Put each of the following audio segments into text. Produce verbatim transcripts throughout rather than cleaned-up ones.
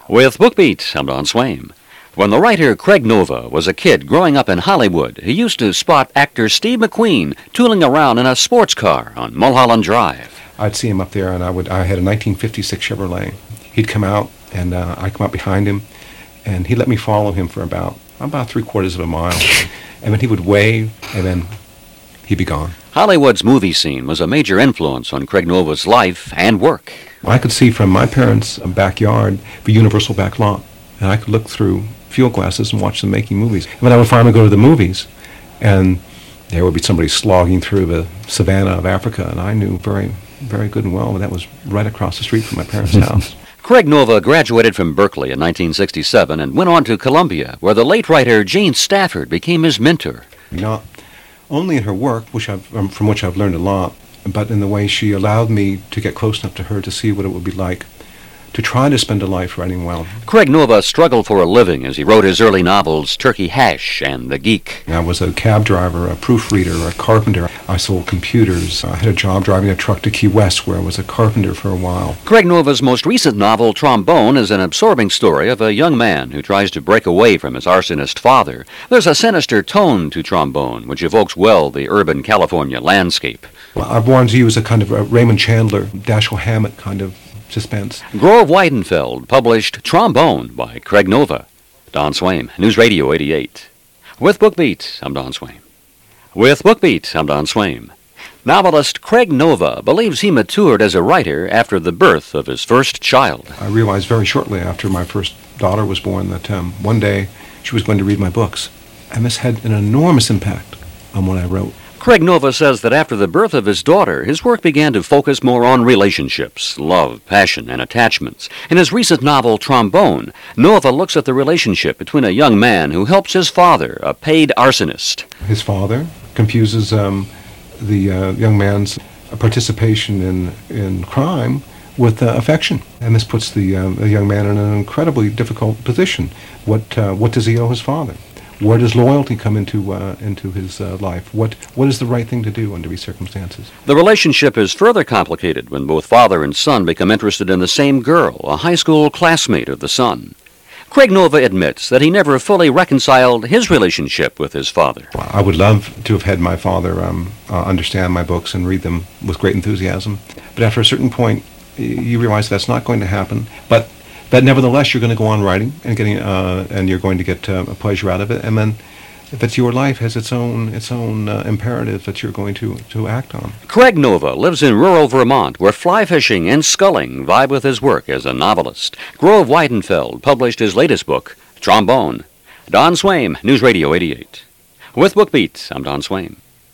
With BookBeat, I'm Don Swaim. When the writer Craig Nova was a kid growing up in Hollywood, he used to spot actor Steve McQueen tooling around in a sports car on Mulholland Drive. I'd see him up there, and I would. I had a nineteen fifty-six Chevrolet. He'd come out, and uh, I'd come up behind him, and he'd let me follow him for about about three quarters of a mile, and then he would wave, and then he'd be gone. Hollywood's movie scene was a major influence on Craig Nova's life and work. I could see from my parents' backyard the Universal back lot, and I could look through field glasses and watch them making movies. And when I would finally go to the movies, and there would be somebody slogging through the savannah of Africa, and I knew very, very good and well that that was right across the street from my parents' house. Craig Nova graduated from Berkeley in nineteen sixty-seven and went on to Columbia, where the late writer Jane Stafford became his mentor. Not only in her work, which I've, um, from which I've learned a lot, but in the way she allowed me to get close enough to her to see what it would be like to try to spend a life writing well. Craig Nova struggled for a living as he wrote his early novels Turkey Hash and The Geek. I was a cab driver, a proofreader, a carpenter. I sold computers. I had a job driving a truck to Key West where I was a carpenter for a while. Craig Nova's most recent novel, Trombone, is an absorbing story of a young man who tries to break away from his arsonist father. There's a sinister tone to Trombone, which evokes well the urban California landscape. Well, I've wanted to use a kind of a Raymond Chandler, Dashiell Hammett kind of suspense. Grove Weidenfeld published Trombone by Craig Nova. Don Swaim, News Radio eighty-eight. With BookBeat, I'm Don Swaim. With BookBeat, I'm Don Swaim. Novelist Craig Nova believes he matured as a writer after the birth of his first child. I realized very shortly after my first daughter was born that um, one day she was going to read my books. And this had an enormous impact on what I wrote. Craig Nova says that after the birth of his daughter, his work began to focus more on relationships, love, passion, and attachments. In his recent novel, Trombone, Nova looks at the relationship between a young man who helps his father, a paid arsonist. His father confuses um, the uh, young man's participation in, in crime with uh, affection. And this puts the, uh, the young man in an incredibly difficult position. What, uh, what does he owe his father? Where does loyalty come into uh, into his uh, life? What what is the right thing to do under these circumstances? The relationship is further complicated when both father and son become interested in the same girl, a high school classmate of the son. Craig Nova admits that he never fully reconciled his relationship with his father. I would love to have had my father um, uh, understand my books and read them with great enthusiasm, but after a certain point, you realize that's not going to happen. But But nevertheless, you're going to go on writing and getting, uh, and you're going to get uh, a pleasure out of it. And then, if it's your life, has its own its own uh, imperatives that you're going to to act on. Craig Nova lives in rural Vermont, where fly fishing and sculling vibe with his work as a novelist. Grove Weidenfeld published his latest book, Trombone. Don Swaim, News Radio eighty-eight. With BookBeat, I'm Don Swaim.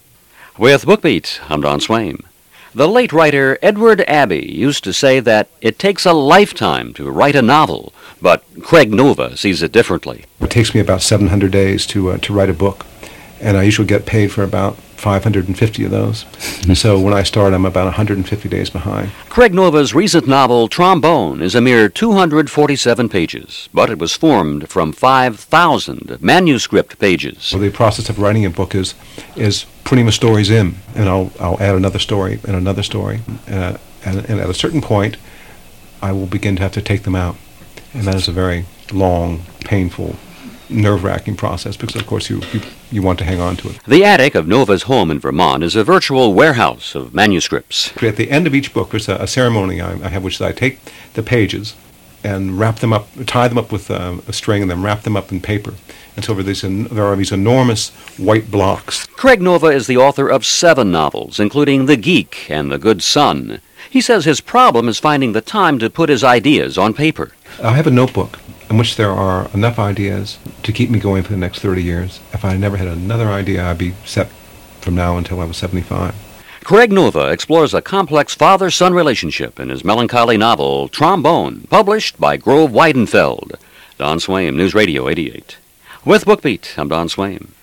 With BookBeat, I'm Don Swaim. The late writer Edward Abbey used to say that it takes a lifetime to write a novel, but Craig Nova sees it differently. It takes me about seven hundred days to uh, to write a book, and I usually get paid for about five hundred fifty of those. So when I start, I'm about one hundred fifty days behind. Craig Nova's recent novel, Trombone, is a mere two hundred forty-seven pages, but it was formed from five thousand manuscript pages. So the process of writing a book is is putting the stories in, and I'll I'll add another story and another story, uh, and, and at a certain point, I will begin to have to take them out, and that is a very long, painful, nerve-wracking process because, of course, you, you you want to hang on to it. The attic of Nova's home in Vermont is a virtual warehouse of manuscripts. At the end of each book, there's a, a ceremony I, I have, which is I take the pages and wrap them up, tie them up with uh, a string, and then wrap them up in paper. And so these, there are these enormous white blocks. Craig Nova is the author of seven novels, including The Geek and The Good Son. He says his problem is finding the time to put his ideas on paper. I have a notebook in which there are enough ideas to keep me going for the next thirty years. If I never had another idea, I'd be set from now until I was seventy-five. Craig Nova explores a complex father-son relationship in his melancholy novel, Trombone, published by Grove Weidenfeld. Don Swaim, News Radio eighty-eight. With BookBeat, I'm Don Swaim.